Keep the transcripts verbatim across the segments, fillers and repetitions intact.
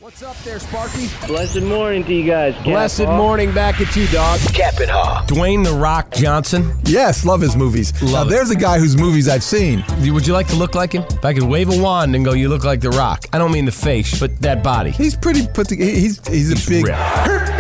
What's up there, Sparky? Blessed morning to you guys, Cap. Blessed morning back at you, dog. Cap and Haw. Dwayne The Rock Johnson. Yes, love his movies. Love now, it. there's a guy whose movies I've seen. Would you like to look like him? If I could wave a wand and go, you look like The Rock. I don't mean the face, but that body. He's pretty put together. He's, he's a He's big... ripped.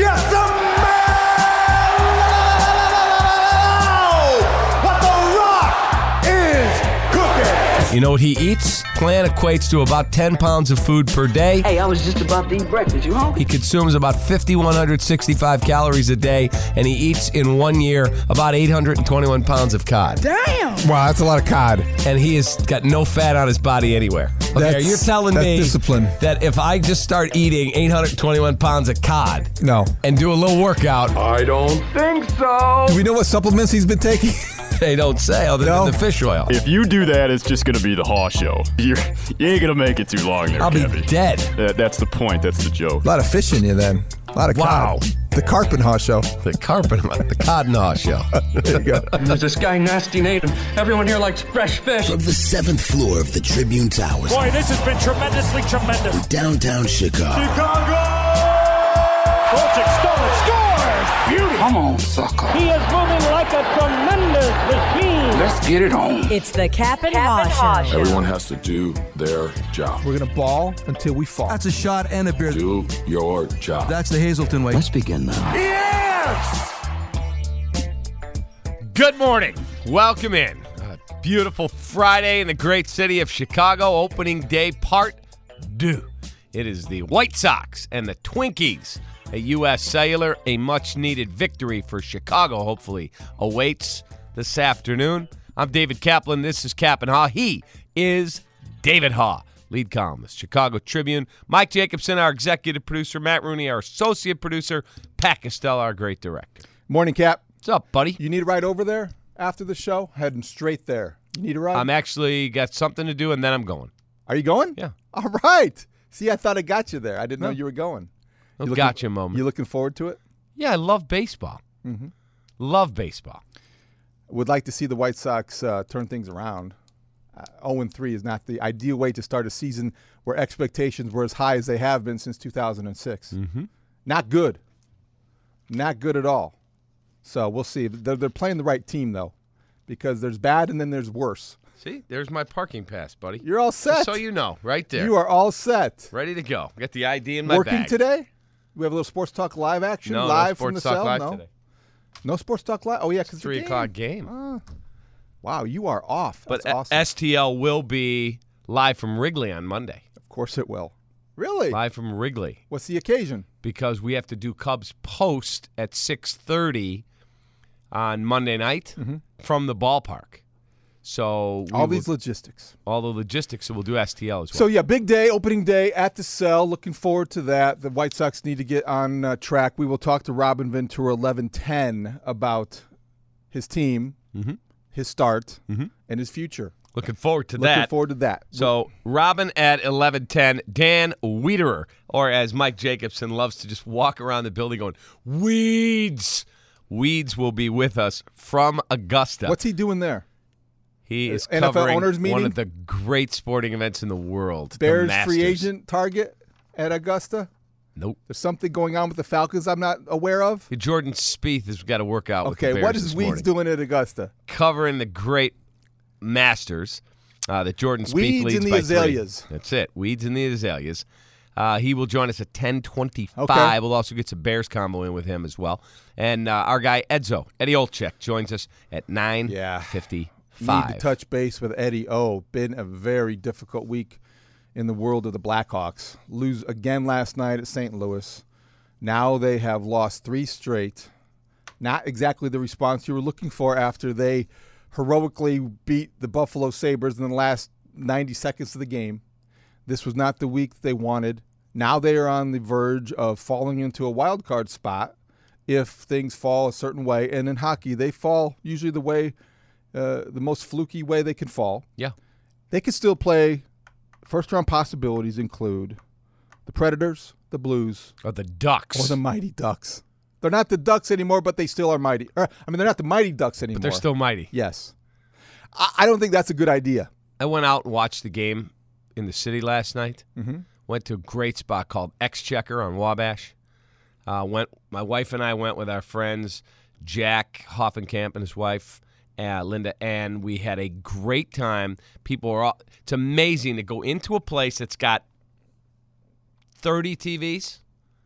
What The Rock is cooking. You know what he eats? Plan equates to about ten pounds of food per day. Hey, I was just about to eat breakfast. You hungry? He consumes about five thousand one hundred sixty-five calories a day, and he eats in one year about eight hundred twenty-one pounds of cod. Damn. Wow, that's a lot of cod. And he has got no fat on his body anywhere. Okay, That's- you're telling that's me discipline. that if I just start eating eight hundred twenty-one pounds of cod No. and do a little workout, I don't think so. Do we know what supplements he's been taking? they don't say other No. than the fish oil. If you do that, it's just going to be the Haw Show. You're, you ain't going to make it too long there, I'll be Kevy. dead. That, that's the point. That's the joke. A lot of fish in you then. A lot of Wow. cod. The Carp and Haw Show. The carpet, the cod and haw show. There you go. There's this guy Nasty Nate, and everyone here likes fresh fish. From the seventh floor of the Tribune Towers. Boy, this has been tremendously tremendous. Downtown Chicago. Chicago! Colchik stolen, scores! Beauty! Come on, sucker. He is moving like a tremendous machine. Let's get it on. It's the Cap and Haw Show. Everyone has to do their job. We're going to ball until we fall. That's a shot and a beer. Do your job. That's the Hazelton way. Let's begin now. Yes! Good morning. Welcome in. A beautiful Friday in the great city of Chicago. Opening day part deux. It is the White Sox and the Twinkies at U S Cellular. A much-needed victory for Chicago, hopefully, awaits this afternoon. I'm David Kaplan. This is Cap and Haw. He is David Haw, lead columnist, Chicago Tribune. Mike Jacobson, our executive producer. Matt Rooney, our associate producer. Pat Costello, our great director. Morning, Cap. What's up, buddy? You need a ride over there after the show? Heading straight there. You need a ride? I'm actually got something to do, and then I'm going. Are you going? Yeah. All right. See, I thought I got you there. I didn't No. know you were going. No You looking- gotcha moment. You looking forward to it? Yeah, I love baseball. Mm-hmm. Love baseball. Would like to see the White Sox uh, turn things around. Uh, oh and three is not the ideal way to start a season where expectations were as high as they have been since two thousand six. Mm-hmm. Not good. Not good at all. So we'll see. They're, they're playing the right team, though, because there's bad and then there's worse. See, there's my parking pass, buddy. You're all set. Just so you know, right there. You are all set. Ready to go. Got the I D in my Working bag. today? We have a little Sports Talk Live action No, live no from the Sports Talk cell? Live no? today. No Sports Talk Live? Oh, yeah, because Three o'clock game. Uh, wow, you are off. That's But awesome. S T L will be live from Wrigley on Monday. Of course it will. Really? Live from Wrigley. What's the occasion? Because we have to do Cubs post at six thirty on Monday night Mm-hmm. from the ballpark. So we All will- these logistics. all the logistics, so we'll do S T L as well. So, yeah, big day, opening day at the Cell. Looking forward to that. The White Sox need to get on uh, track. We will talk to Robin Ventura eleven ten about his team, mm-hmm. his start, Mm-hmm. and his future. Looking forward to Looking that. forward to that. So Robin at eleven ten, Dan Wiederer, or as Mike Jacobson loves to just walk around the building going, Weeds. Weeds will be with us from Augusta. What's he doing there? He is N F L covering owners one meeting? of the great sporting events in the world. the Bears Masters. free agent target at Augusta? Nope. There's something going on with the Falcons I'm not aware of? Jordan Spieth has got to work out with the Okay, Bears what is this Weeds morning. doing at Augusta? Covering the great Masters uh, that Jordan Spieth Weeds leads in the by azaleas. three. That's it. Weeds in the azaleas. Uh, he will join us at ten twenty-five. Okay. We'll also get some Bears combo in with him as well. And uh, our guy Edzo, Eddie Olczyk, joins us at nine fifty-five. Need to touch base with Eddie O. Been a very difficult week in the world of the Blackhawks. Lose again last night at Saint Louis. Now they have lost three straight. Not exactly the response you were looking for after they heroically beat the Buffalo Sabres in the last ninety seconds of the game. This was not the week that they wanted. Now they are on the verge of falling into a wild card spot if things fall a certain way. And in hockey, they fall usually the way, uh, the most fluky way they can fall. Yeah. They can still play. First-round possibilities include the Predators, the Blues, Or the Ducks. or the Mighty Ducks. They're not the Ducks anymore, but they still are mighty. Or, I mean, they're not the Mighty Ducks anymore. but they're still mighty. Yes. I, I don't think that's a good idea. I went out and watched the game in the city last night. Mm-hmm. Went to a great spot called Exchequer on Wabash. Uh, went. My wife and I went with our friends, Jack Hoffenkamp and his wife, uh, Linda, and we had a great time. People are all, it's amazing to go into a place that's got thirty T Vs.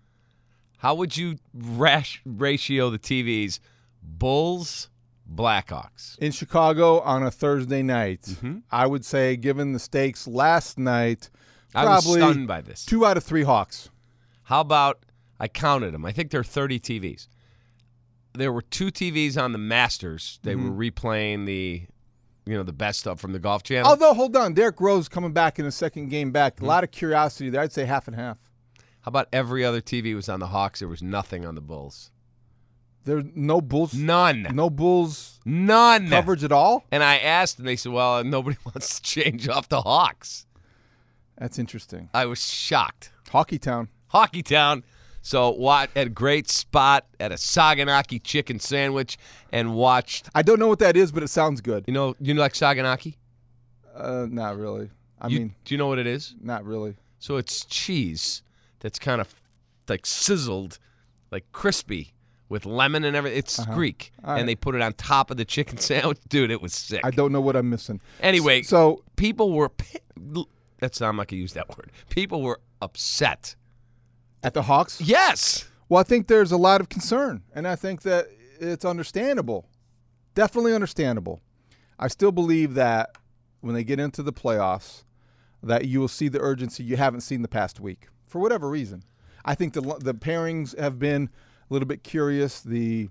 How would you rash, ratio the T Vs? Bulls, Blackhawks. In Chicago on a Thursday night, mm-hmm. I would say, given the stakes last night, I was probably stunned by this. Two out of three Hawks. How about, I counted them. I think there are thirty T Vs. There were two T Vs on the Masters. They mm-hmm. were replaying the, you know, the best stuff from the Golf Channel. Although, hold on, Derrick Rose coming back in the second game back. Mm-hmm. A lot of curiosity there. I'd say half and half. How about every other T V was on the Hawks? There was nothing on the Bulls. There's no Bulls. None. No Bulls. None. Coverage at all? And I asked, and they said, well, nobody wants to change off the Hawks. That's interesting. I was shocked. Hockey Town. Hockey Town. So Watt had a great spot at a Saganaki chicken sandwich and watched. I don't know what that is, but it sounds good. You know, you like Saganaki? Uh, not really. I you, mean, do you know what it is? Not really. So it's cheese that's kind of like sizzled, like crispy with lemon and everything. It's uh-huh. Greek, All and right. they put it on top of the chicken sandwich. Dude, it was sick. I don't know what I'm missing. Anyway, so people were. That's I'm not gonna use that word. People were upset at the Hawks. Yes. Well, I think there's a lot of concern, and I think that it's understandable. Definitely understandable. I still believe that when they get into the playoffs, that you will see the urgency you haven't seen the past week for whatever reason. I think the the pairings have been a little bit curious. The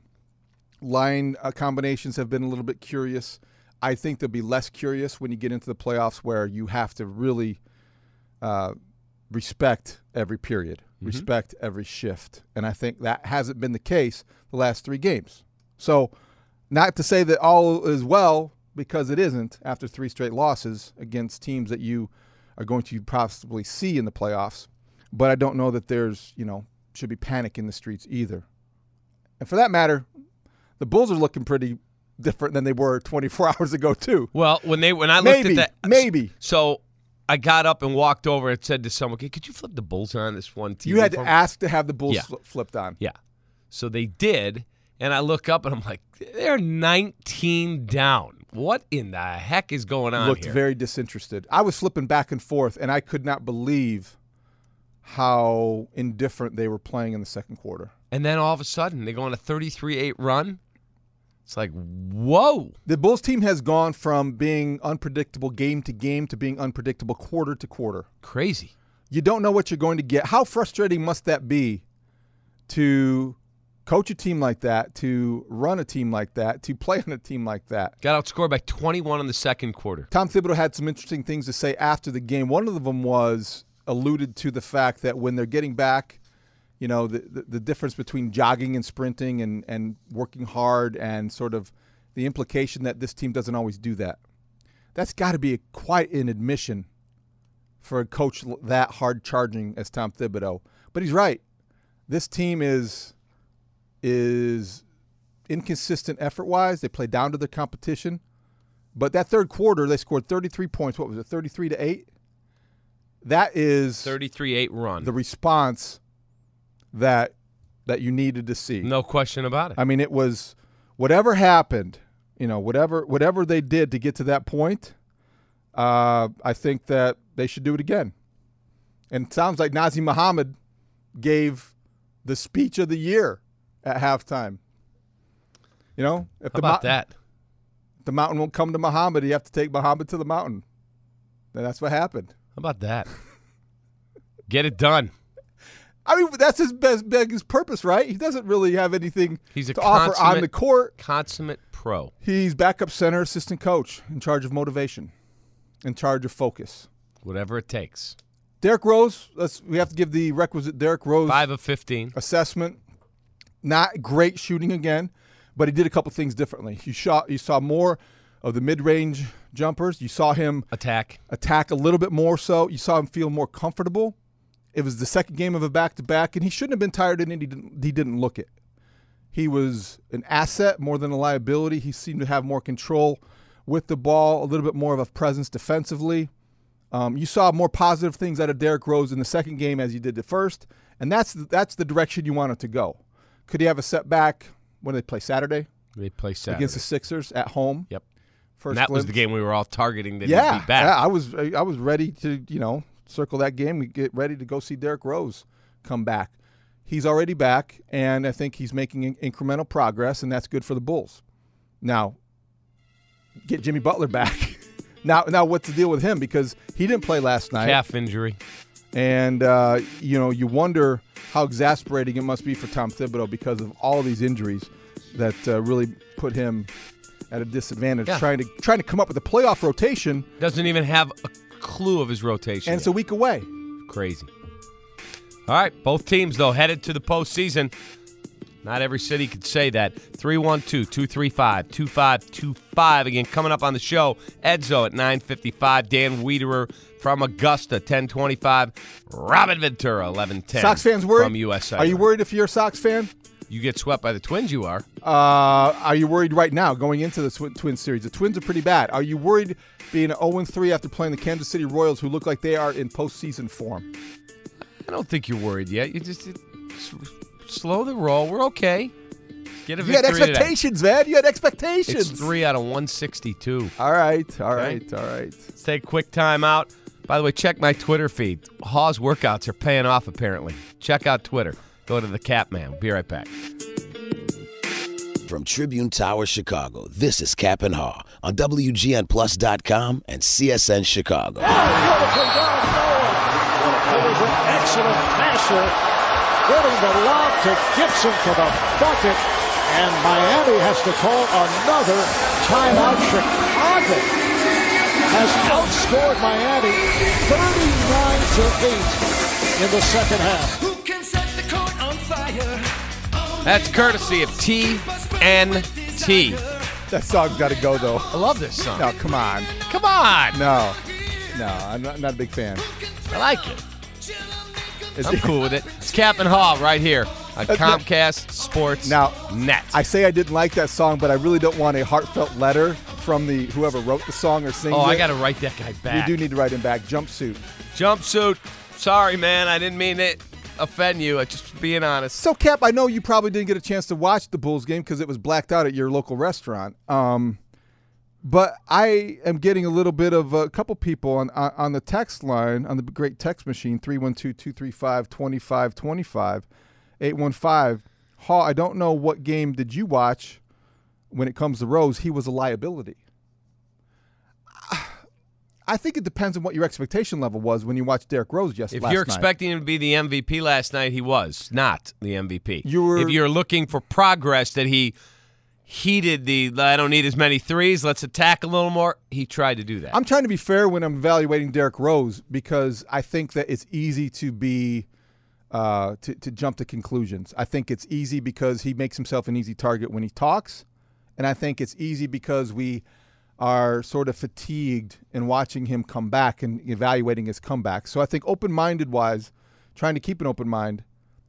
line uh, combinations have been a little bit curious. I think they'll be less curious when you get into the playoffs where you have to really uh, respect every period, mm-hmm. respect every shift. And I think that hasn't been the case the last three games. So not to say that all is well, because it isn't after three straight losses against teams that you are going to possibly see in the playoffs. But I don't know that there's, you know, should be panic in the streets either. And for that matter, the Bulls are looking pretty different than they were twenty-four hours ago too. Well, when they when I looked maybe, at that, maybe. So I got up and walked over and said to someone, okay, could you flip the Bulls on this one T V? You had to me? ask to have the Bulls yeah. fl- flipped on. Yeah. So they did, and I look up and I'm like, they're nineteen down. What in the heck is going on Looked here? very disinterested. I was flipping back and forth, and I could not believe how indifferent they were playing in the second quarter. And then all of a sudden, they go on a thirty-three eight run. It's like, whoa. The Bulls team has gone from being unpredictable game to game to being unpredictable quarter to quarter. Crazy. You don't know what you're going to get. How frustrating must that be to coach a team like that, to run a team like that, to play on a team like that? Got outscored by twenty-one in the second quarter. Tom Thibodeau had some interesting things to say after the game. One of them was alluded to the fact that when they're getting back, you know, the, the, the difference between jogging and sprinting and, and working hard, and sort of the implication that this team doesn't always do that. That's got to be a, quite an admission for a coach that hard charging as Tom Thibodeau. But he's right. This team is is inconsistent effort-wise. They play down to their competition. But that third quarter, they scored thirty-three points. What was it, thirty-three to eight? That is thirty-three eight run. The response that that you needed to see. No question about it. I mean, it was whatever happened, you know, whatever whatever they did to get to that point, uh, I think that they should do it again. And it sounds like Nazem Muhammad gave the speech of the year at halftime. You know, if How the about mo- that? The mountain won't come to Muhammad. You have to take Muhammad to the mountain. And that's what happened. How about that? Get it done. I mean, that's his best biggest purpose, right? He doesn't really have anything He's a to offer on the court. Consummate pro. He's backup center, assistant coach, in charge of motivation, in charge of focus. Whatever it takes. Derrick Rose, let's, we have to give the requisite Derrick Rose five of fifteen assessment. Not great shooting again, but he did a couple things differently. You saw, you saw more of the mid-range jumpers. You saw him attack attack a little bit more so. You saw him feel more comfortable. It was the second game of a back-to-back, and he shouldn't have been tired, and he didn't, he didn't look it. He was an asset more than a liability. He seemed to have more control with the ball, a little bit more of a presence defensively. Um, you saw more positive things out of Derrick Rose in the second game as you did the first, and that's that's the direction you want it to go. Could he have a setback when they play Saturday? They play Saturday against the Sixers at home. Yep. First and that glimpse. was the game we were all targeting that yeah, he'd be back. Yeah, I was I was ready to, you know, circle that game. We get ready to go see Derrick Rose come back. He's already back, and I think he's making incremental progress, and that's good for the Bulls. Now, get Jimmy Butler back. now, now what's the deal with him? Because he didn't play last night. Calf injury. And, uh, you know, you wonder how exasperating it must be for Tom Thibodeau because of all these injuries that uh, really put him at a disadvantage yeah. trying to trying to come up with a playoff rotation. Doesn't even have a clue of his rotation And yet. it's a week away. Crazy. All right, both teams, though, headed to the postseason. Not every city could say that. three one two, two three five, two five two five. Again, coming up on the show, Edzo at nine fifty-five, Dan Wiederer from Augusta, ten twenty-five, Robin Ventura, eleven ten. Sox fans worried? From U S A. Are you worried if you're a Sox fan? You get swept by the Twins, you are. Uh, are you worried right now going into the tw- Twins series? The Twins are pretty bad. Are you worried being oh and three after playing the Kansas City Royals, who look like they are in postseason form? I don't think you're worried yet. You just it, slow the roll. We're okay. Get a you had expectations, today. man. You had expectations. It's three out of one sixty-two. All right, all okay? right, all right. Let's take a quick time out. By the way, check my Twitter feed. Hawes workouts are paying off, apparently. Check out Twitter. Go to the Cap Man. Be right back. From Tribune Tower, Chicago, this is Cap and Haw on W G N Plus dot com and C S N Chicago. Beautifully done, Noah. It was an excellent passer, getting the lob to Gibson for the bucket, and Miami has to call another timeout. Chicago has outscored Miami thirty-nine to eight in the second half. Who can set the court on fire? That's courtesy of T N T. That song's got to go, though. I love this song. No, come on. Come on. No. No, I'm not, not a big fan. I like it. Is I'm it? cool with it. It's Cap and Haw right here on Comcast Sports now, Net. I say I didn't like that song, but I really don't want a heartfelt letter from the whoever wrote the song or sings oh, it. I got to write that guy back. You do need to write him back. Jumpsuit. Jumpsuit. Sorry, man. I didn't mean it. Offend you. I'm just being honest. So, Cap, I know you probably didn't get a chance to watch the Bulls game because it was blacked out at your local restaurant. Um, but I am getting a little bit of a couple people on on, on the text line, on the great text machine, three one two, two three five, two five two five, eight one five. Haw, I don't know what game did you watch when it comes to Rose. He was a liability. I think it depends on what your expectation level was when you watched Derrick Rose just if last you're night. expecting him to be the M V P last night, he was not the M V P. You were, if you're looking for progress, that he heeded the I don't need as many threes, let's attack a little more, he tried to do that. I'm trying to be fair when I'm evaluating Derrick Rose because I think that it's easy to be uh, to, to jump to conclusions. I think it's easy because he makes himself an easy target when he talks, and I think it's easy because we are sort of fatigued in watching him come back and evaluating his comeback. So I think open-minded-wise, trying to keep an open mind,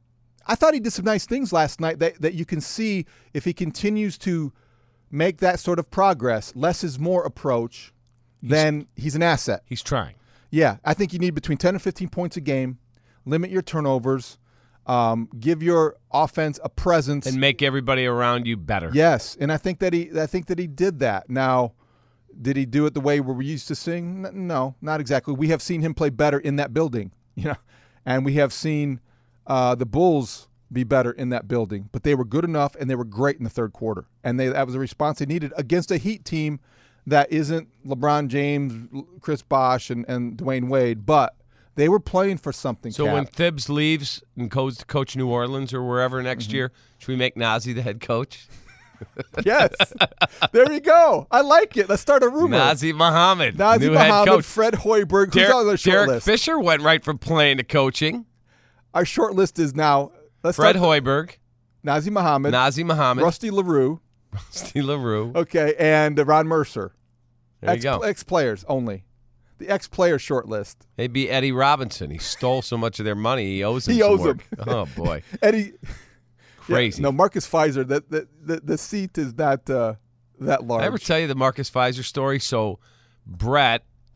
I thought he did some nice things last night that, that you can see if he continues to make that sort of progress, less is more approach, he's, then he's an asset. He's trying. Yeah, I think you need between ten and fifteen points a game, limit your turnovers, um, give your offense a presence. And make everybody around you better. Yes, and I think that he I think that he did that. Now, did he do it the way we're used to seeing? No, not exactly. We have seen him play better in that building, you know, and we have seen uh, the Bulls be better in that building. But they were good enough, and they were great in the third quarter, and they, that was a response they needed against a Heat team that isn't LeBron James, Chris Bosh, and, and Dwayne Wade, but they were playing for something. So Cap. when Thibs leaves and goes to coach New Orleans or wherever next Mm-hmm. year, should we make Nazi the head coach? Yes. There you go. I like it. Let's start a rumor. Nazi Muhammad, Nazi new Muhammad, head coach. Fred Hoiberg, who's Derek, on the short Derek list. Fisher went right from playing to coaching. Our short list is now let's Fred start Hoiberg, Nazi Muhammad, Nazi Muhammad, Rusty LaRue, Rusty LaRue. Okay, and uh, Ron Mercer. There Ex- you go. Ex-players only. The ex-player short list. Maybe Eddie Robinson. He stole so much of their money. He owes them He some owes work. them. Oh, boy. Eddie. Crazy. Yeah, no, Marcus Pfizer, the, the, the, the seat is not uh, that large. I ever tell you the Marcus Pfizer story? So Brett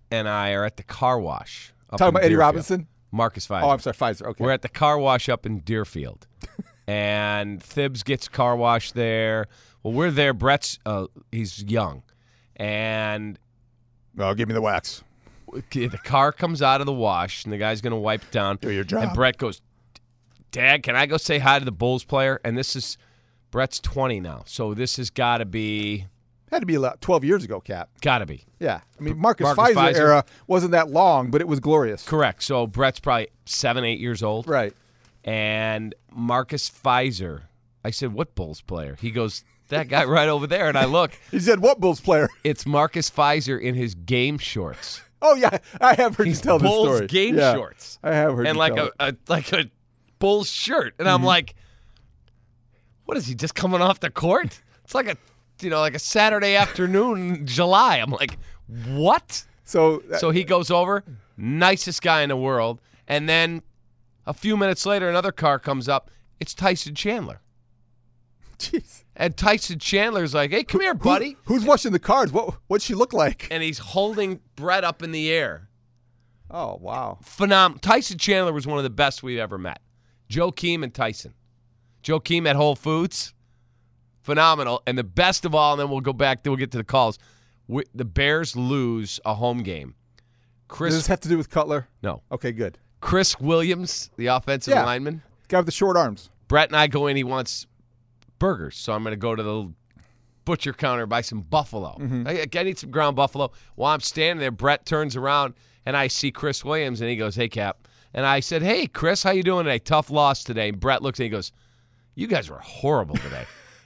and I are at the car wash. up Talking in about Eddie Deerfield. Robinson? Marcus Pfizer. Oh, I'm sorry, Pfizer. Okay. We're at the car wash up in Deerfield. And Thibs gets car wash there. Well, we're there. Brett's, uh, he's young. And oh, give me the wax. the car comes out of the wash, and the guy's going to wipe it down. Do your job. And Brett goes, Dad, can I go say hi to the Bulls player? And this is, Brett's twenty now. So this has got to be. Had to be about twelve years ago, Cap. Got to be. Yeah. I mean, Marcus, Marcus Pfizer, Pfizer era wasn't that long, but it was glorious. Correct. So Brett's probably seven, eight years old. Right. And Marcus Pfizer, I said, what Bulls player? He goes, that guy right over there. And I look. He said, what Bulls player? It's Marcus Pfizer in his game shorts. Oh, yeah. I have heard He's you tell Bulls this story. game yeah, shorts. I have heard and you like tell a, it. a like a Bulls shirt. And Mm-hmm. I'm like, what is he, just coming off the court? It's like a, you know, like a Saturday afternoon in July. I'm like, what? So, uh, So he goes over, nicest guy in the world. And then a few minutes later, another car comes up. It's Tyson Chandler. Jeez. And Tyson Chandler's like, hey, come here, buddy. Who, who's washing the cars? What what'd she look like? And he's holding Brett up in the air. Oh, wow. Phenom- Tyson Chandler was one of the best we've ever met. Joe Keem and Tyson. Joe Keem at Whole Foods. Phenomenal. And the best of all, and then we'll go back, then we'll get to the calls. We, the Bears lose a home game. Chris, Does this have to do with Cutler? No. Okay, good. Chris Williams, the offensive Yeah. lineman. Guy with the short arms. Brett and I go in. He wants burgers, so I'm going to go to the butcher counter and buy some buffalo. Mm-hmm. I, I need some ground buffalo. While I'm standing there, Brett turns around, and I see Chris Williams, and he goes, hey, Cap. And I said, hey, Chris, how you doing today? Tough loss today. And Brett looks at me and he goes, you guys were horrible today.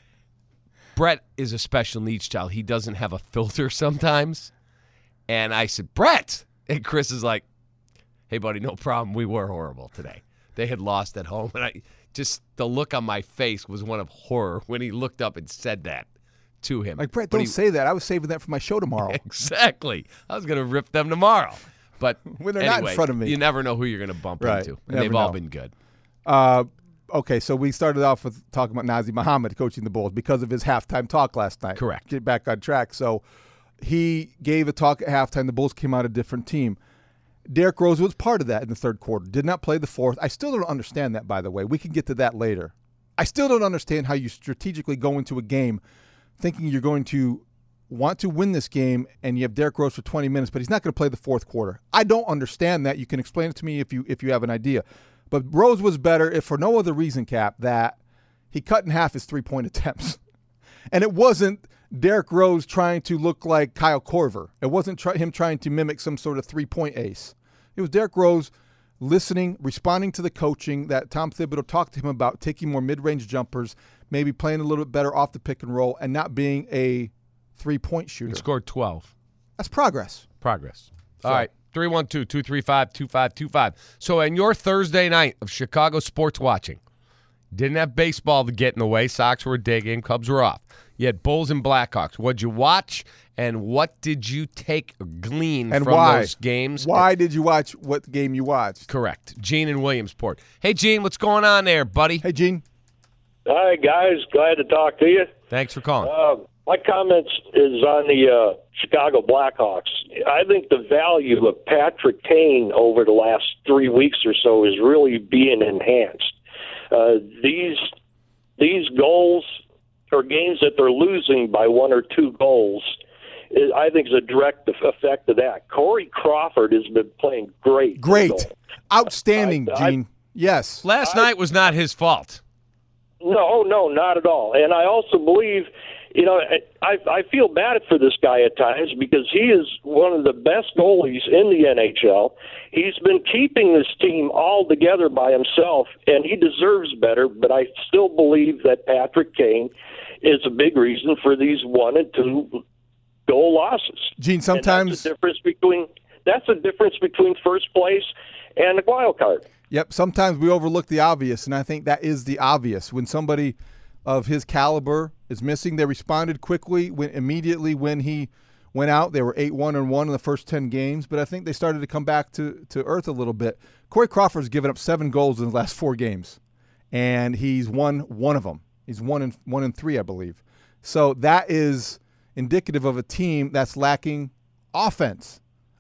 Brett is a special needs child. He doesn't have a filter sometimes. And I said, Brett. And Chris is like, hey, buddy, no problem. We were horrible today. They had lost at home. And I just, the look on my face was one of horror when he looked up and said that to him. Like, Brett, But don't he, say that. I was saving that for my show tomorrow. Exactly. I was going to rip them tomorrow. But When they're anyway, not in front of me. You never know who you're going to bump Right. into. And Never they've all know. been good. Uh, okay, so we started off with talking about Nazir Muhammad coaching the Bulls because of his halftime talk last night. Correct. Get back on track. So he gave a talk at halftime. The Bulls came out a different team. Derrick Rose was part of that in the third quarter. Did not play the fourth. I still don't understand that, by the way. We can get to that later. I still don't understand how you strategically go into a game thinking you're going to want to win this game and you have Derrick Rose for twenty minutes, but he's not going to play the fourth quarter. I don't understand that. You can explain it to me if you if you have an idea. But Rose was better, if for no other reason, Cap, that he cut in half his three-point attempts. And it wasn't Derrick Rose trying to look like Kyle Korver. It wasn't try- him trying to mimic some sort of three-point ace. It was Derrick Rose listening, responding to the coaching that Tom Thibodeau talked to him about, taking more mid-range jumpers, maybe playing a little bit better off the pick and roll, and not being a three-point shooter. He scored twelve. That's progress. Progress. So- All right. three one two, two three five, two five two five. So on your Thursday night of Chicago sports watching, didn't have baseball to get in the way. Sox were a day game. Cubs were off. You had Bulls and Blackhawks. What'd you watch, and what did you take or glean And from why? those games? Why did you watch what game you watched? Correct. Gene in Williamsport. Hey, Gene, what's going on there, buddy? Hey, Gene. Hi, guys. Glad to talk to you. Thanks for calling. Uh, my comments is on the uh, Chicago Blackhawks. I think the value of Patrick Kane over the last three weeks or so is really being enhanced. Uh, these these goals or games that they're losing by one or two goals, is, I think, is a direct effect of that. Corey Crawford has been playing great. Great. Outstanding, I- I- Gene. Yes. Last I- night was not his fault. No, no, not at all. And I also believe, you know, I I feel bad for this guy at times because he is one of the best goalies in the N H L. He's been keeping this team all together by himself, and he deserves better. But I still believe that Patrick Kane is a big reason for these one and two goal losses. Gene, And sometimes that's the difference between that's the difference between first place and the wild card. Yep, sometimes we overlook the obvious, and I think that is the obvious. When somebody of his caliber is missing, they responded quickly when immediately when he went out. They were eight one and one in the first ten games, but I think they started to come back to, to earth a little bit. Corey Crawford's given up seven goals in the last four games, and he's won one of them. He's one in, one in three, I believe. So that is indicative of a team that's lacking offense.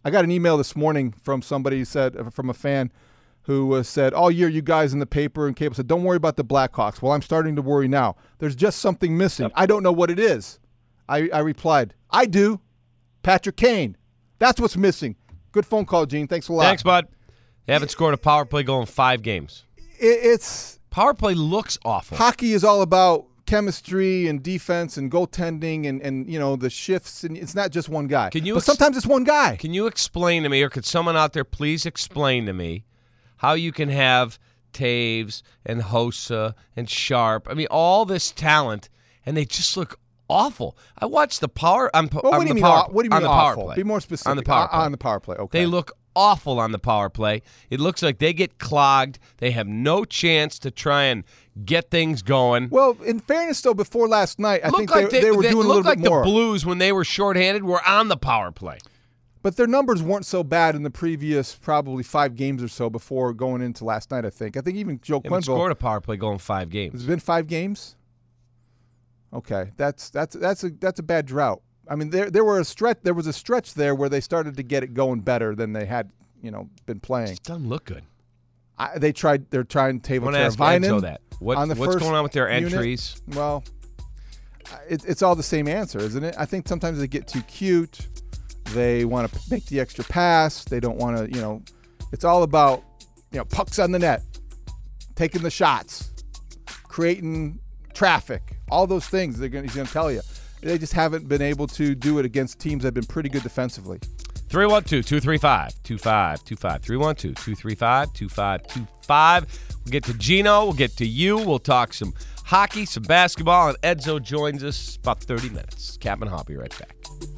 I got an email this morning from somebody who said, from a fan who uh, said, all year you guys in the paper and cable said, don't worry about the Blackhawks. Well, I'm starting to worry now. There's just something missing. Yep. I don't know what it is. I, I replied, I do. Patrick Kane. That's what's missing. Good phone call, Gene. Thanks a lot. Thanks, bud. They haven't scored a power play goal in five games. It, it's power play looks awful. Hockey is all about chemistry and defense and goaltending and, and you know the shifts, and it's not just one guy. Can you? But ex- sometimes it's one guy. Can you explain to me, or could someone out there please explain to me how you can have Taves and Hossa and Sharp? I mean, all this talent, and they just look awful. I watched the power. On, well, what, on do the mean, power, what do you mean? On the awful? power play. Be more specific. On the power play. On the power play. Okay. They look awful on the power play. It looks like they get clogged. They have no chance to try and get things going. Well, in fairness, though, before last night, I think like they, they, they were they doing a little like bit more. The Blues, when they were shorthanded, were on the power play. But their numbers weren't so bad in the previous probably five games or so before going into last night, I think. I think even Joe They Quenneville scored a power play goal in five games. Has it been five games? Okay, that's that's that's a that's a bad drought. I mean, there there were a stretch there was a stretch there where they started to get it going better than they had, you know, been playing. It doesn't look good. I, they tried. They're trying Teuvo Teravainen that. What, on the what's first going on with their entries? Unit. Well, it, it's all the same answer, isn't it? I think sometimes they get too cute. They want to make the extra pass. They don't want to, you know. It's all about, you know, pucks on the net, taking the shots, creating traffic, all those things. They're going. He's going to tell you. They just haven't been able to do it against teams that have been pretty good defensively. three one two, two three five, two five two five. three one two, two three five, two five two five. We'll get to Gino. We'll get to you. We'll talk some hockey, some basketball, and Edzo joins us about thirty minutes. Cap and Haw, be right back.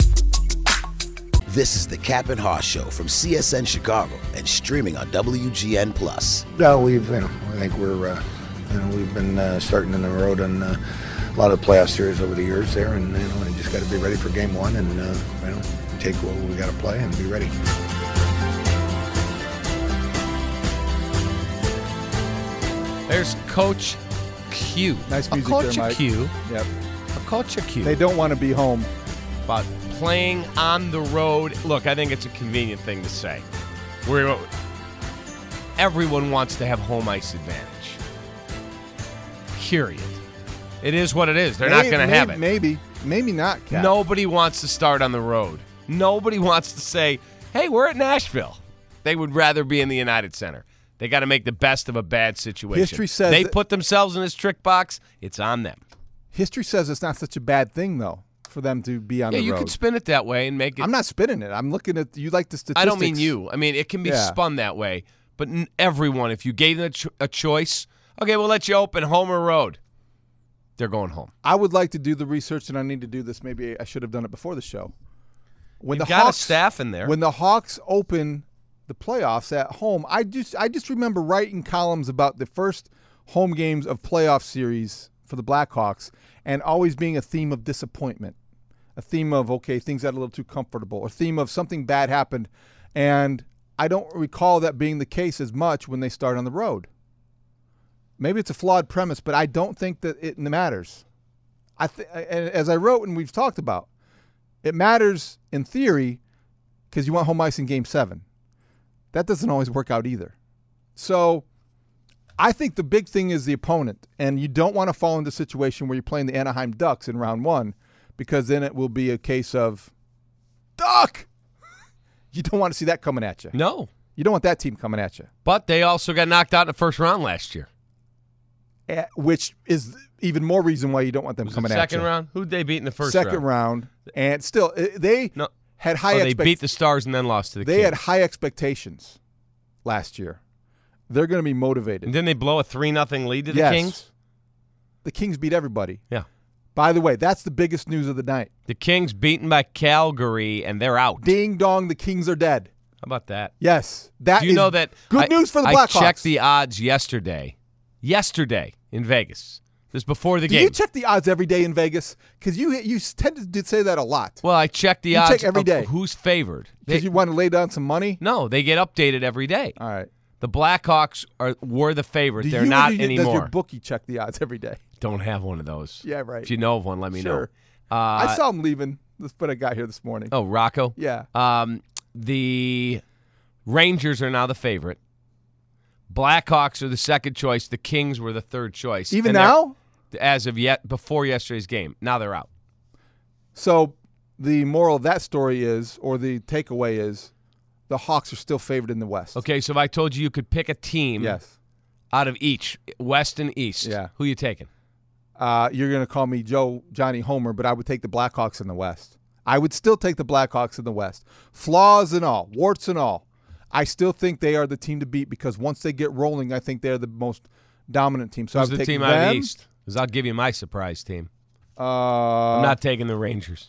This is the Cap and Haw Show from C S N Chicago and streaming on W G N Plus. No, we've, you know, I think we're, uh, you know, we've been uh, starting in the road on uh, a lot of the playoff series over the years there, and, you know, I just got to be ready for game one and, uh, you know, take what we got to play and be ready. There's Coach Q. Nice music a Coach there, Mike. Q. Yep. A Coach Q. They don't want to be home. But playing on the road, look, I think it's a convenient thing to say. We're, everyone wants to have home ice advantage. Period. It is what it is. They're maybe, not going to have it. Maybe. Maybe not, Cap. Nobody wants to start on the road. Nobody wants to say, hey, we're at Nashville. They would rather be in the United Center. They got to make the best of a bad situation. History says they that, put themselves in this trick box. It's on them. History says it's not such a bad thing, though, for them to be on yeah, the road. Yeah, you could spin it that way and make it. I'm not spinning it. I'm looking at you like the statistics. I don't mean you. I mean, it can be yeah. spun that way. But everyone, if you gave them a, cho- a choice, okay, we'll let you open home or road. They're going home. I would like to do the research, and I need to do this. Maybe I should have done it before the show. When You've the got Hawks, a staff in there. When the Hawks open the playoffs at home, I just I just remember writing columns about the first home games of playoff series for the Blackhawks, and always being a theme of disappointment, a theme of, okay, things got a little too comfortable, a theme of something bad happened, and I don't recall that being the case as much when they start on the road. Maybe it's a flawed premise, but I don't think that it matters. I th- and as I wrote and we've talked about, it matters in theory because you want home ice in Game seven. That doesn't always work out either. So I think the big thing is the opponent, and you don't want to fall into a situation where you're playing the Anaheim Ducks in round one, because then it will be a case of, Duck! You don't want to see that coming at you. No. You don't want that team coming at you. But they also got knocked out in the first round last year. At, which is even more reason why you don't want them Was coming it at you. Second round? Who'd they beat in the first second round? round? And still, they no. had high oh, expectations. They beat the Stars and then lost to the they Kings. They had high expectations last year. They're going to be motivated. And didn't they blow a three nothing lead to the yes. Kings? The Kings beat everybody. Yeah. By the way, that's the biggest news of the night. The Kings beaten by Calgary, and they're out. Ding dong, the Kings are dead. How about that? Yes. That Do you is know that good I, news for the I Blackhawks. I checked the odds yesterday. Yesterday in Vegas. This is before the Do game. Do you check the odds every day in Vegas? Because you you tend to say that a lot. Well, I check the you odds check every of day. Who's favored. Because you want to lay down some money? No, they get updated every day. All right. The Blackhawks are were the favorite. Do They're you, not do you, anymore. Does your bookie check the odds every day? Don't have one of those. Yeah, right. If you know of one, let me sure. know. Uh, I saw him leaving when I got here this morning. Oh, Rocco? Yeah. Um, the Rangers are now the favorite. Blackhawks are the second choice. The Kings were the third choice. Even And now? As of yet, before yesterday's game. Now they're out. So the moral of that story is, or the takeaway is, the Hawks are still favored in the West. Okay, so if I told you you could pick a team Yes. out of each, West and East, Yeah. who you taking? Uh, you're going to call me Joe Johnny Homer, but I would take the Blackhawks in the West. I would still take the Blackhawks in the West. Flaws and all, warts and all. I still think they are the team to beat because once they get rolling, I think they're the most dominant team. So Who's I would the take team them. out of the East? Because I'll give you my surprise team. Uh, I'm not taking the Rangers.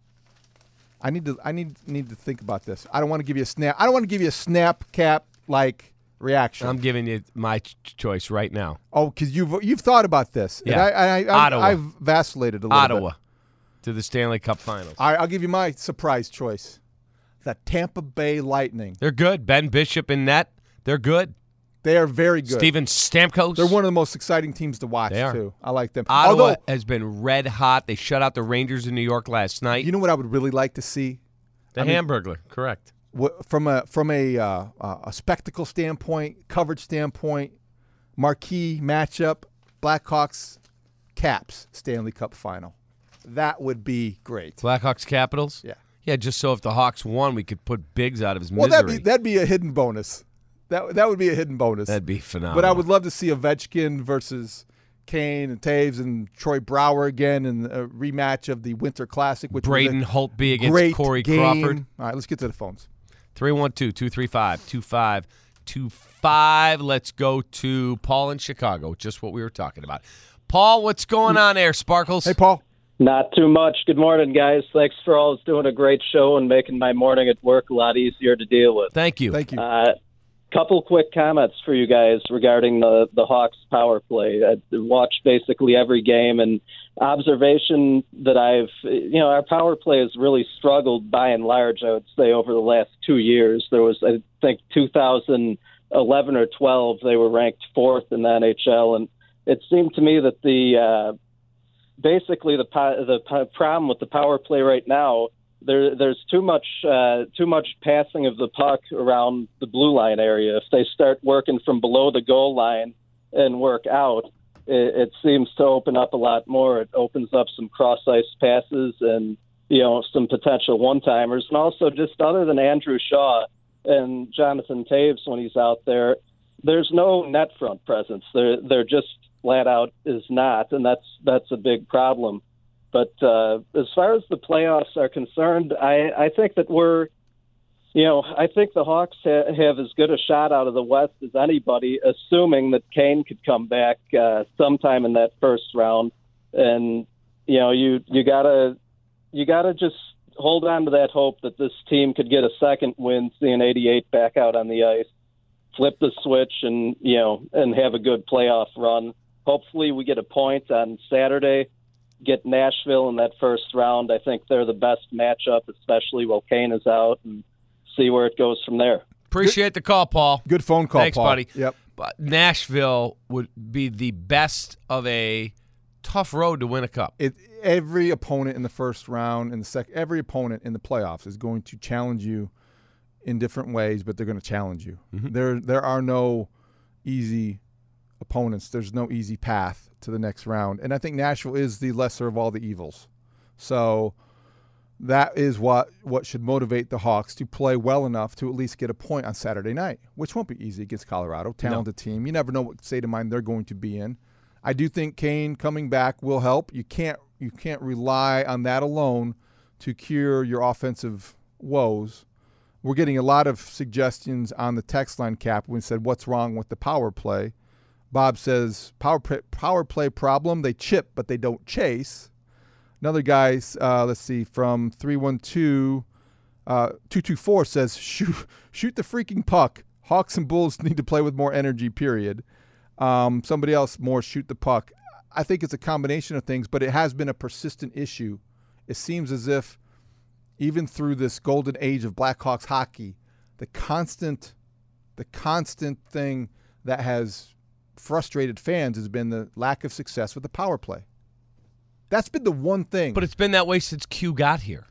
I need to. I need need to think about this. I don't want to give you a snap. I don't want to give you a snap cap like reaction. I'm giving you my ch- choice right now. Oh, because you've you've thought about this. Yeah. And I, I, I, Ottawa. I've vacillated a little Ottawa bit. to the Stanley Cup Finals. All right, I'll give you my surprise choice. The Tampa Bay Lightning. They're good. Ben Bishop in net. They're good. They are very good. Steven Stamkos. They're one of the most exciting teams to watch, They are. too. I like them. Ottawa Although, has been red hot. They shut out the Rangers in New York last night. you know what I would really like to see? The I mean, Hamburglar, correct. What, from a from a uh, uh, a spectacle standpoint, coverage standpoint, marquee matchup, Blackhawks, Caps, Stanley Cup Final. That would be great. Blackhawks Capitals? Yeah. Yeah, just so if the Hawks won, we could put Biggs out of his Well, misery. that'd be that'd be a hidden bonus. That that would be a hidden bonus. That'd be phenomenal. But I would love to see Ovechkin versus Kane and Taves and Troy Brouwer again in a rematch of the Winter Classic. Which Braden was a Holtby against great Corey game. Crawford. All right, let's get to the phones. three one two, two three five, two five two five. Let's go to Paul in Chicago, just what we were talking about. Paul, what's going on there, Sparkles? Hey, Paul. Not too much. Good morning, guys. Thanks for always doing a great show and making my morning at work a lot easier to deal with. Thank you. Thank you. Uh, couple quick comments for you guys regarding the, the Hawks power play. I watched basically every game, and observation that I've, you know, our power play has really struggled by and large, I would say, over the last two years. There was, I think, two thousand eleven or twelve, they were ranked fourth in the N H L, and it seemed to me that the uh, basically the the problem with the power play right now, There, there's too much, uh, too much passing of the puck around the blue line area. If they start working from below the goal line and work out, it, it seems to open up a lot more. It opens up some cross ice passes and, you know, some potential one timers. And also, just other than Andrew Shaw and Jonathan Taves when he's out there, there's no net front presence. They're they're just flat out is not, and that's that's a big problem. But uh, as far as the playoffs are concerned, I, I think that we're, you know, I think the Hawks ha- have as good a shot out of the West as anybody, assuming that Kane could come back uh, sometime in that first round. And you know, you you gotta you gotta just hold on to that hope that this team could get a second win, seeing eighty-eight back out on the ice, flip the switch, and you know, and have a good playoff run. Hopefully, we get a point on Saturday. Get Nashville in that first round. I think they're the best matchup, especially while Kane is out, and see where it goes from there. Appreciate the call, Paul. Good phone call, Thanks, Paul. buddy. Yep. But Nashville would be the best of a tough road to win a cup. It, every opponent in the first round, in the sec, every opponent in the playoffs is going to challenge you in different ways, but they're going to challenge you. Mm-hmm. There, there are no easy opponents. There's no easy path to the next round. And I think Nashville is the lesser of all the evils. So that is what, what should motivate the Hawks to play well enough to at least get a point on Saturday night, which won't be easy against Colorado. Talented no. team. You never know what state of mind they're going to be in. I do think Kane coming back will help. You can't you can't rely on that alone to cure your offensive woes. We're getting a lot of suggestions on the text line, Cap, when we said, what's wrong with the power play? Bob says, power play, power play problem, they chip, but they don't chase. Another guy, uh, let's see, from three one two, uh, two two four says, shoot, shoot the freaking puck. Hawks and Bulls need to play with more energy, period. Um, somebody else, more shoot the puck. I think it's a combination of things, but it has been a persistent issue. It seems as if even through this golden age of Blackhawks hockey, the constant, the constant thing that has frustrated fans has been the lack of success with the power play. That's been the one thing. But it's been that way since Q got here.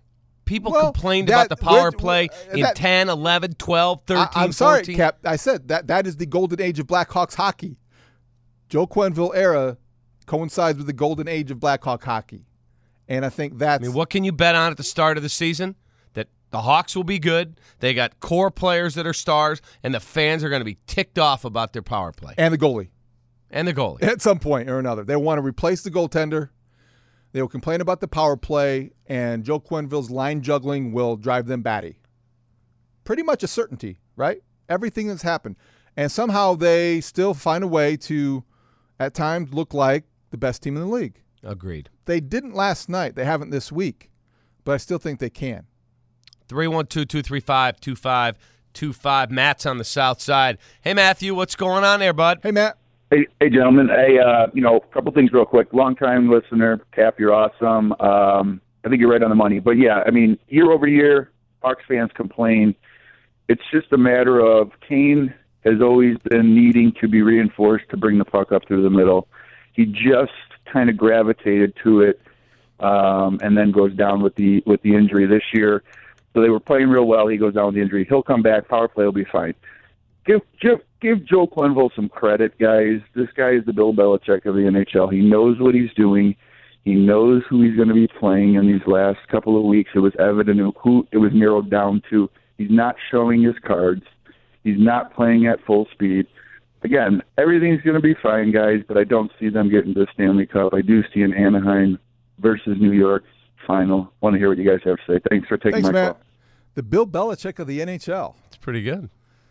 People Well, complained that- about the power with- play uh, in that- ten, eleven, twelve, thirteen, I, I'm sorry, fourteen. Cap. I said that that is the golden age of Blackhawks hockey. Joe Quenneville era coincides with the golden age of Blackhawk hockey. And I think that's I mean, what can you bet on at the start of the season? That the Hawks will be good. They got core players that are stars, and the fans are going to be ticked off about their power play. and the goalie. And the goalie. At some point or another. They want to replace the goaltender. They will complain about the power play, and Joe Quenneville's line juggling will drive them batty. Pretty much a certainty, right? Everything that's happened. And somehow they still find a way to, at times, look like the best team in the league. Agreed. They didn't last night. They haven't this week. But I still think they can. three one two, two three five, two five two five. Matt's on the south side. Hey, Matthew, what's going on there, bud? Hey, Matt. Hey, hey, gentlemen. Hey, uh, you know, a couple things real quick. Long-time listener, Cap, you're awesome. Um, I think you're right on the money. But, yeah, I mean, year over year, Hawks fans complain. It's just a matter of Kane has always been needing to be reinforced to bring the puck up through the middle. He just kind of gravitated to it um, and then goes down with the with the injury this year. So they were playing real well. He goes down with the injury. He'll come back. Power play will be fine. Give, give, give Joe Quenneville some credit, guys. This guy is the Bill Belichick of the N H L. He knows what he's doing. He knows who he's going to be playing in these last couple of weeks. It was evident who it was narrowed down to. He's not showing his cards. He's not playing at full speed. Again, everything's going to be fine, guys, but I don't see them getting to the Stanley Cup. I do see an Anaheim versus New York final. Want to hear what you guys have to say. Thanks for taking Thanks, my Matt. call. The Bill Belichick of the N H L. It's pretty good.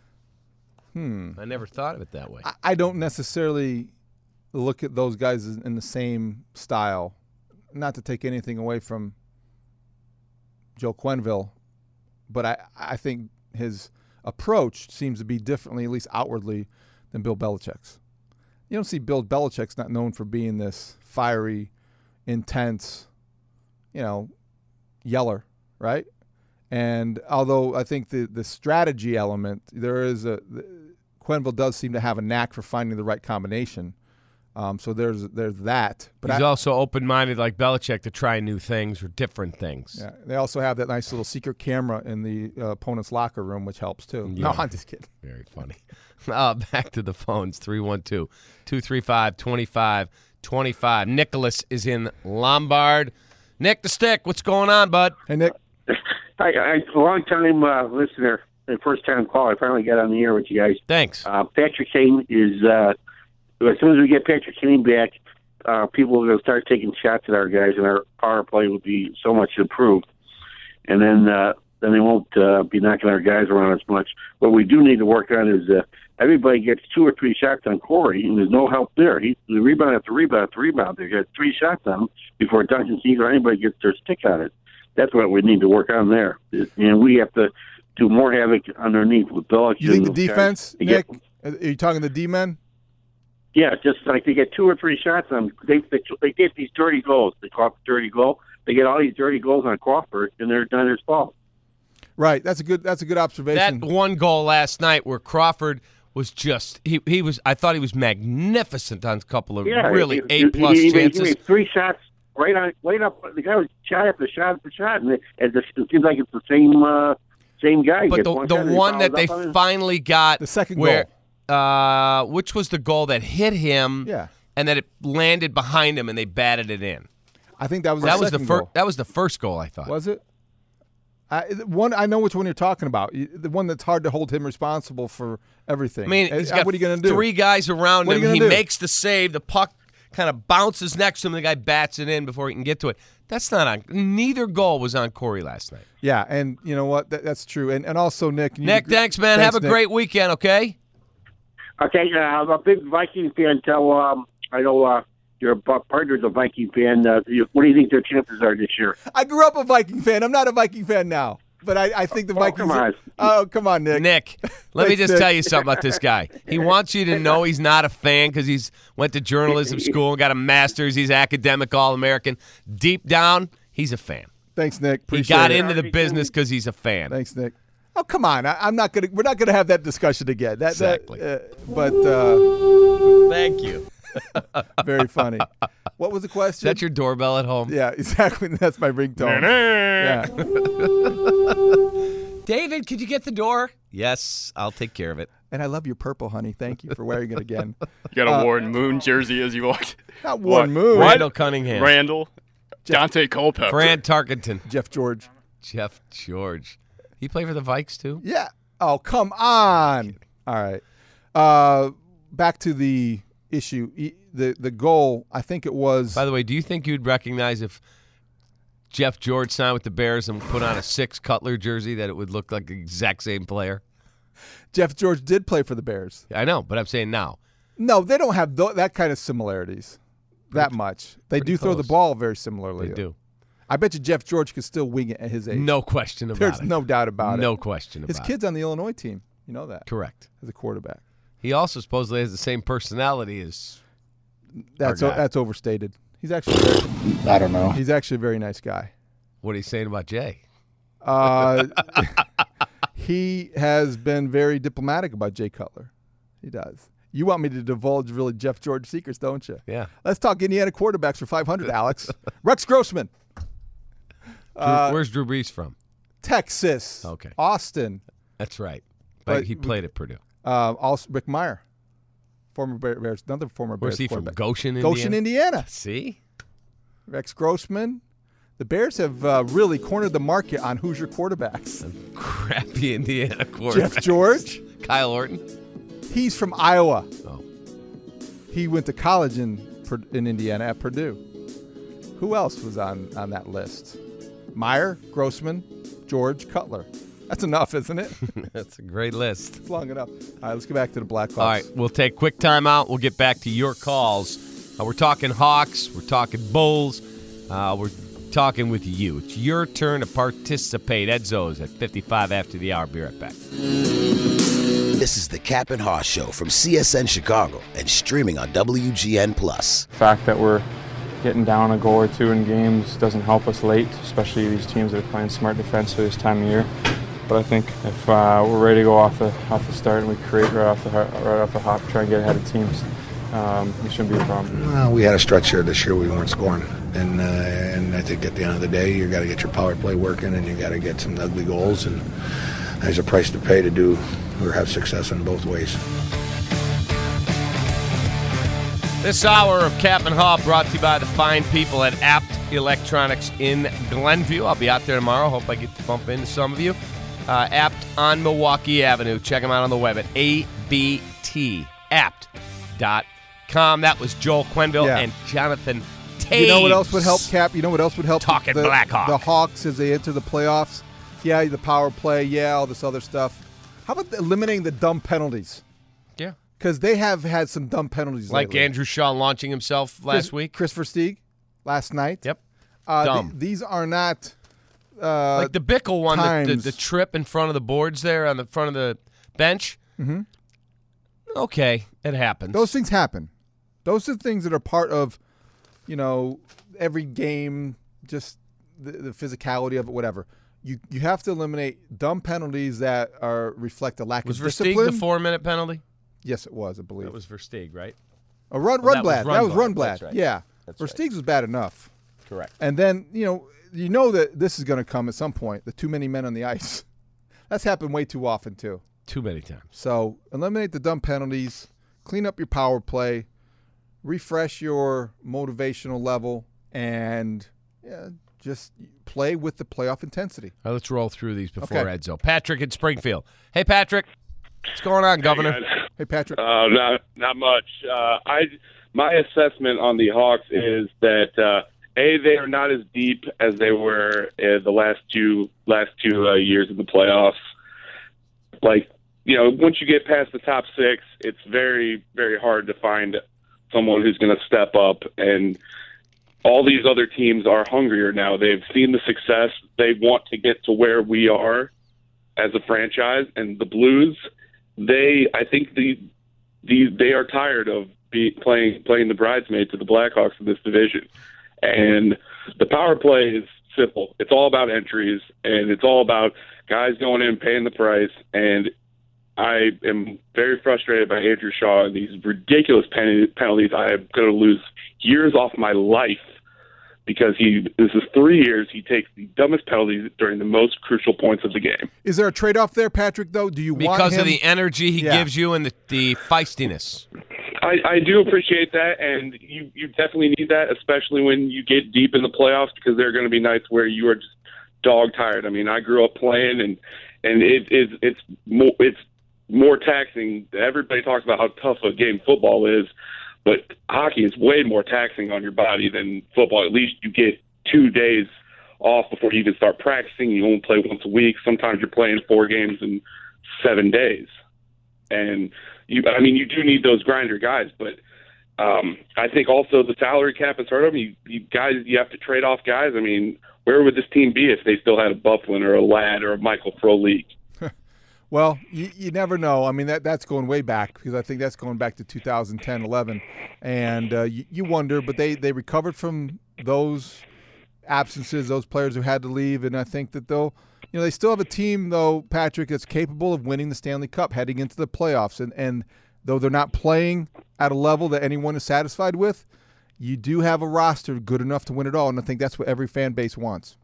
Hmm. I never thought of it that way. I, I don't necessarily look at those guys in in the same style. Not to take anything away from Joe Quenneville, but I, I think his approach seems to be differently, at least outwardly, than Bill Belichick's. You don't see Bill Belichick's not known for being this fiery, intense, you know, yeller, right? And although I think the, the strategy element, there is a Quenneville does seem to have a knack for finding the right combination. Um, so there's there's that. But He's I, also open-minded like Belichick to try new things or different things. yeah, they also have that nice little secret camera in the uh, opponent's locker room, which helps too. Yeah. No, I'm just kidding. Very funny. Uh, back to the phones, three one two, two three five, two five two five. Nicholas is in Lombard. Nick the Stick, what's going on, bud? Hey, Nick. Hi, I, long-time uh, listener, and first-time call. I finally got on the air with you guys. Thanks. Uh, Patrick Kane is, uh, as soon as we get Patrick Kane back, uh, people are going to start taking shots at our guys, and our power play will be so much improved. And then uh, then they won't uh, be knocking our guys around as much. What we do need to work on is uh, everybody gets two or three shots on Corey, and there's no help there. He the rebound after rebound after rebound. They got three shots on him before Duncan Keith or anybody gets their stick on it. That's what we need to work on there. And we have to do more havoc underneath with Belichick. You think the defense, Nick? Are you talking the D-men? Yeah, just like they get two or three shots on them. They, they, they get these dirty goals. They call it dirty goal. They get all these dirty goals on Crawford, and they're done his fault. Right. That's a good. That's a good observation. That one goal last night where Crawford was just he he was. I thought he was magnificent on a couple of Yeah, really he- A plus he, he, chances. He made three shots right on, right up. The guy was shot after shot after shot, and it, it seems like it's the same uh, same guy. He But gets the one the shot and he one that follows they up on it. finally got the second where, uh, which was the goal that hit him, Yeah. and that it landed behind him and they batted it in. I think that was that the was the second first. goal. That was the first goal. I thought. Was it? I, one, I know which one you're talking about. You- The one that's hard to hold him responsible for everything. I mean, he's Uh, got what are you going to do? three guys around What are him. you gonna He do? makes the save. The puck kind of bounces next to him. The guy bats it in before he can get to it. That's not on. Neither goal was on Corey last night. Yeah, and you know what? That, that's true. And and also, Nick. you Nick, agree- thanks, man. thanks, Have a Nick. great weekend, okay? Okay, uh, I'm a big Viking fan. Tell um, I know uh, your p- partner's a Viking fan. Uh, you, what do you think their chances are this year? I grew up a Viking fan. I'm not a Viking fan now, but I, I think the Vikings. come on. Oh, come on, Nick. Nick, let me Thanks, just Nick. tell you something about this guy. He wants you to know he's not a fan because he's went to journalism school and got a master's. He's academic All-American. Deep down, he's a fan. Thanks, Nick. He Appreciate got it. into the business because he's a fan. Thanks, Nick. Oh, come on. I, I'm not gonna. We're not gonna have that discussion again. That, Exactly. That, uh, but uh, Thank you. very funny. What was the question? Is that your doorbell at home? Yeah, exactly. That's my ringtone. yeah. David, could you get the door? Yes, I'll take care of it. And I love your purple, honey. Thank you for wearing it again. You got a uh, Warren Moon jersey as you walked. Not Warren Moon. Randall Cunningham. Randall. Jeff, Dante Culpepper. Fran Tarkenton. Jeff George. Jeff George. He played for the Vikes, too? Yeah. Oh, come on. All right. Uh, back to the issue. The, the goal, I think it was. By the way, do you think you'd recognize if Jeff George signed with the Bears and put on a six Cutler jersey that it would look like the exact same player? Jeff George did play for the Bears. I know, but I'm saying now. No, they don't have th- that kind of similarities that pretty, much. They do close. Throw the ball very similarly. They do. I bet you Jeff George could still wing it at his age. No question about There's it. There's no doubt about no it. No question about his it. His kid's on the Illinois team. You know that. Correct. As a quarterback. He also supposedly has the same personality as That's o- that's overstated. He's actually very, I don't know. He's actually a very nice guy. What are you saying about Jay? Uh, he has been very diplomatic about Jay Cutler. He does. You want me to divulge really Jeff George secrets, don't you? Yeah. Let's talk Indiana quarterbacks for five hundred, Alex. Rex Grossman. Drew, Uh, where's Drew Brees from? Texas. Okay. Austin. That's right. But, But he played at Purdue. Uh, also, Rick Meyer. Former Bears. Another former Bears Where's he from? Goshen, Indiana? Goshen, Indiana. See? Rex Grossman. The Bears have uh, really cornered the market on Hoosier quarterbacks. Crappy Indiana quarterback. Jeff George. Kyle Orton. He's from Iowa. Oh. He went to college in in Indiana at Purdue. Who else was on, on that list? Meyer, Grossman, George, Cutler. That's enough, isn't it? That's a great list. It's long enough. All right, let's get back to the Blackhawks. All right, we'll take a quick time out. We'll get back to your calls. Uh, we're talking Hawks. We're talking Bulls. Uh, we're talking with you. It's your turn to participate. Edzo's at fifty-five after the hour. Be right back. This is the Cap and Haw Show from C S N Chicago and streaming on W G N Plus. The fact that we're getting down a goal or two in games doesn't help us late, especially these teams that are playing smart defense for this time of year. But I think if uh, we're ready to go off the off the start and we create right off the right off the hop, try and get ahead of teams, um, it shouldn't be a problem. Well, we had a stretch here this year we weren't scoring, and uh, and I think at the end of the day you got to get your power play working and you got to get some ugly goals, and there's a price to pay to do or have success in both ways. This hour of Cap and Haw brought to you by the fine people at Apt Electronics in Glenview. I'll be out there tomorrow. Hope I get to bump into some of you. Uh, Apt on Milwaukee Avenue. Check them out on the web at A B T apt dot com. That was Joel Quenneville Yeah. and Jonathan Taves. You know what else would help, Cap? You know what else would help? Talking the, Blackhawk. The Hawks as they enter the playoffs. Yeah, the power play. Yeah, all this other stuff. How about eliminating the dumb penalties? Yeah. Because they have had some dumb penalties Like lately. Andrew Shaw launching himself last Chris, week. Chris Versteeg last night. Yep. Uh, Dumb. th- these are not uh, like the Bickle one, the, the, times. the trip in front of the boards there on the front of the bench. Mm-hmm. Okay, it happens. Those things happen. Those are things that are part of, you know, every game, just the, the physicality of it, whatever. You you have to eliminate dumb penalties that are reflect a lack was of Versteeg discipline. the four-minute penalty? Yes, it was, I believe. That was Versteeg, right? A run, Oh, run that was blad. That was Rundblad. run blad. That's right. Yeah. That's Versteeg's was bad enough. Correct. And then, you know, you know that this is going to come at some point, the too many men on the ice. That's happened way too often, too. Too many times. So eliminate the dumb penalties, clean up your power play, refresh your motivational level, and yeah, just play with the playoff intensity. All right, let's roll through these before Okay. Edzo. Patrick in Springfield. Hey, Patrick. What's going on, Governor? Hey, guys. Hey, Patrick. Uh, not not much. Uh, I my assessment on the Hawks is that uh, a they are not as deep as they were in the last two last two uh, years of the playoffs. Like you know, once you get past the top six, it's very very hard to find someone who's going to step up. And all these other teams are hungrier now. They've seen the success. They want to get to where we are as a franchise. And the Blues, they I think the the they are tired of be playing playing the bridesmaid to the Blackhawks in this division. And the power play is simple. It's all about entries, and it's all about guys going in paying the price. And I am very frustrated by Andrew Shaw and these ridiculous pen- penalties. I am going to lose years off my life because he this is three years. He takes the dumbest penalties during the most crucial points of the game. Is there a trade-off there, Patrick, though? Do you because want him? of the energy he Yeah. gives you and the, the feistiness? I, I do appreciate that, and you, you definitely need that, especially when you get deep in the playoffs, because there are going to be nights where you are just dog tired. I mean, I grew up playing, and and it is it's more it's more taxing. Everybody talks about how tough a game football is, but hockey is way more taxing on your body than football. At least you get two days off before you even start practicing. You only play once a week. Sometimes you're playing four games in seven days, and you. I mean, you do need those grinder guys, but um, I think also the salary cap has hurt them. You, you guys, you have to trade off guys. I mean, where would this team be if they still had a Bufflin or a Ladd or a Michael Frolik? Well, you, you never know. I mean, that that's going way back because I think that's going back to two thousand ten, eleven. And uh, you, you wonder, but they, they recovered from those absences, those players who had to leave, and I think that they'll, you know, they still have a team, though, Patrick, that's capable of winning the Stanley Cup heading into the playoffs. And, and though they're not playing at a level that anyone is satisfied with, you do have a roster good enough to win it all, and I think that's what every fan base wants.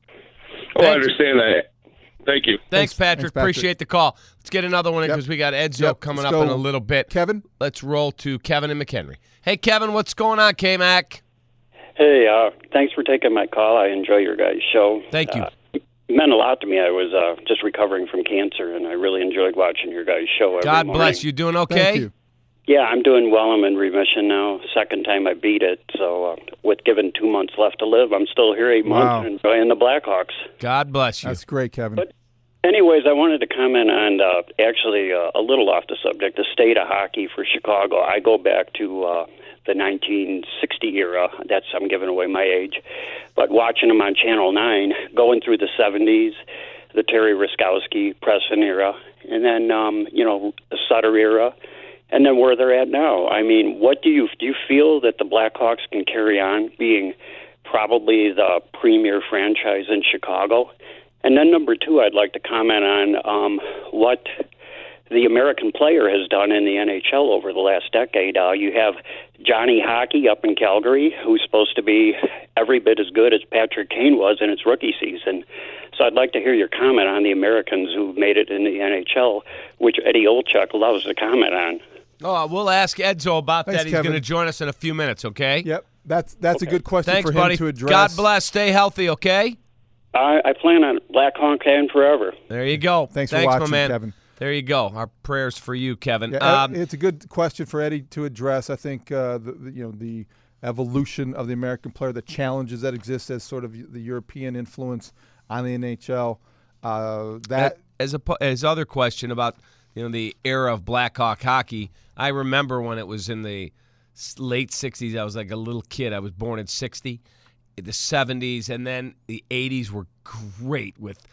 Oh, I understand that. Thank you. Thanks, Thanks, Patrick. thanks, Patrick. Appreciate the call. Let's get another one in Yep. because we got Edzo Yep. coming Let's up in go. a little bit. Kevin? Let's roll to Kevin and McHenry. Hey, Kevin, what's going on, K-Mac? Hey, uh, thanks for taking my call. I enjoy your guys' show. Thank you. Uh, it meant a lot to me. I was uh, just recovering from cancer, and I really enjoyed watching your guys' show every God morning. bless you. Doing okay? Thank you. Yeah, I'm doing well. I'm in remission now. Second time I beat it. So uh, with given two months left to live, I'm still here eight Wow. months and enjoying the Blackhawks. God bless you. That's great, Kevin. But anyways, I wanted to comment on uh, actually uh, a little off the subject, the state of hockey for Chicago. I go back to uh, the nineteen sixty era. That's I'm giving away my age. But watching them on Channel nine, going through the seventies, the Terry Ruskowski, Preston era, and then, um, you know, the Sutter era, and then where they're at now. I mean, what do you do you feel that the Blackhawks can carry on being probably the premier franchise in Chicago? And then number two, I'd like to comment on um, what the American player has done in the N H L over the last decade. Uh, you have Johnny Hockey up in Calgary, who's supposed to be every bit as good as Patrick Kane was in his rookie season. So I'd like to hear your comment on the Americans who made it in the N H L, which Eddie Olczyk loves to comment on. Oh, we'll ask Edzo about Thanks, that. He's Kevin. going to join us in a few minutes, okay? Yep, that's that's Okay. a good question Thanks, for him buddy. to address. God bless. Stay healthy, okay? I, I plan on Black Hawk fan forever. There you go. Thanks for Thanks, watching, my man. Kevin. There you go. Our prayers for you, Kevin. Yeah, um, it's a good question for Eddie to address. I think uh, the, the you know the evolution of the American player, the challenges that exist as sort of the European influence on the N H L. Uh, that as a as other question about you know the era of Blackhawk hockey. I remember when it was in the late sixties. I was like a little kid. I was born in sixty. The seventies, and then the eighties were great with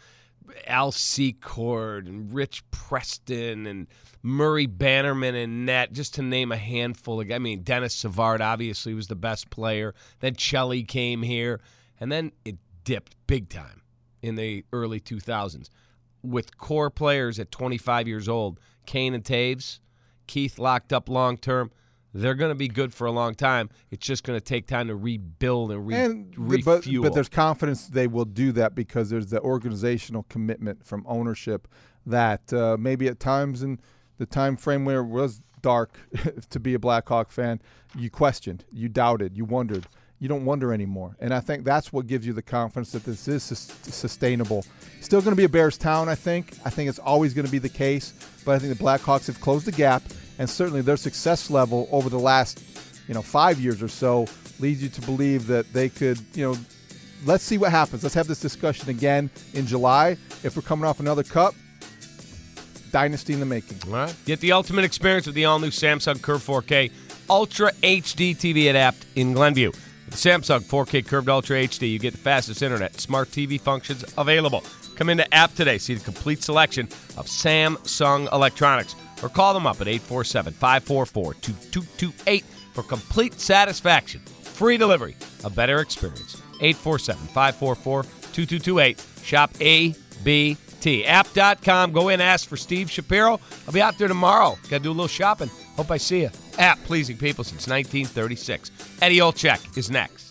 Al Secord and Rich Preston and Murray Bannerman and net, just to name a handful of. I mean, Dennis Savard obviously was the best player. Then Chelly came here, and then it dipped big time in the early two thousands with core players at twenty-five years old. Kane and Taves, Keith locked up long term. They're going to be good for a long time. It's just going to take time to rebuild and, re- and refuel. But, but there's confidence they will do that because there's the organizational commitment from ownership that uh, maybe at times in the time frame where it was dark to be a Blackhawk fan, you questioned, you doubted, you wondered. You don't wonder anymore. And I think that's what gives you the confidence that this is sus- sustainable. Still going to be a Bears town, I think. I think it's always going to be the case. But I think the Blackhawks have closed the gap. And certainly their success level over the last, you know, five years or so leads you to believe that they could, you know, let's see what happens. Let's have this discussion again in July. If we're coming off another cup, dynasty in the making. All right. Get the ultimate experience with the all-new Samsung Curve four K Ultra H D T V at Apt in Glenview. With the Samsung four K Curved Ultra H D, you get the fastest internet, smart T V functions available. Come into Apt today, see the complete selection of Samsung electronics. Or call them up at eight four seven, five four four, two two two eight for complete satisfaction. Free delivery, a better experience. eight four seven, five four four, two two two eight. Shop A B T. App dot com. Go in, ask for Steve Shapiro. I'll be out there tomorrow. Got to do a little shopping. Hope I see you. App, pleasing people since nineteen thirty-six. Eddie Olczyk is next.